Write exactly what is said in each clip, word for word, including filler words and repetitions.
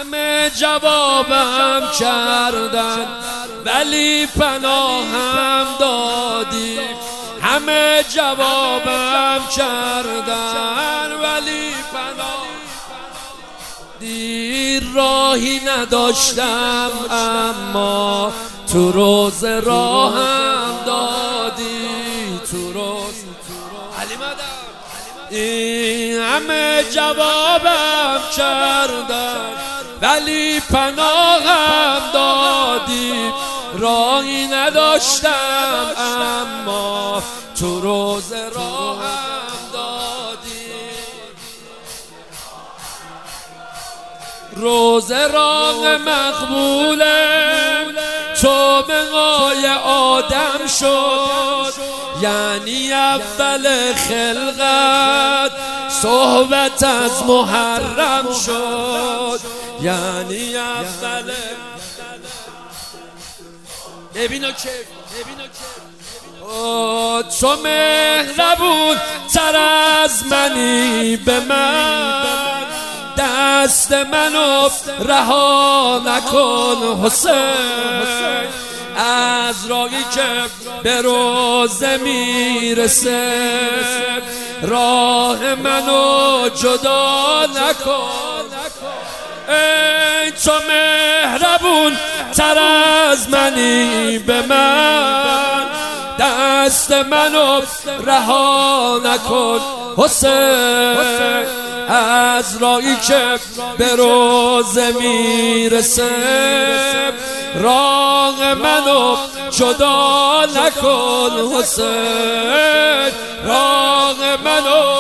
همه جوابم کردن ولی پناهم دادی، همه جوابم کردن ولی پناه دیر راهی نداشتم اما تو روز راهم دادی، تو روز علی مدد این همه جوابم کردن ولی پناهم دادی، راهی نداشتم اما تو روز راهم دادی. روز راه مقبوله تو بقای آدم شد، یعنی اول خلقت صحبت از محرم شد، یعنی اول ببینو که ببینو که تو مهربون تر از منی به من، دست منو رها نکن حسین از راهی که به روزه میرسه، راه منو جدا نکن. ای تو مهربون تر از منی به من، دست منو رها نکن حسین از راهی که به روزه میرسه، راه منو جدا نکن حسین، راه منو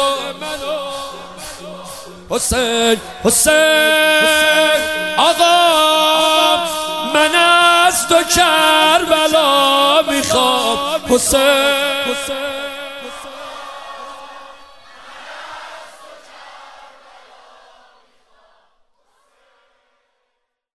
حسین حسین آقا من از تو کربلا میخوام حسین.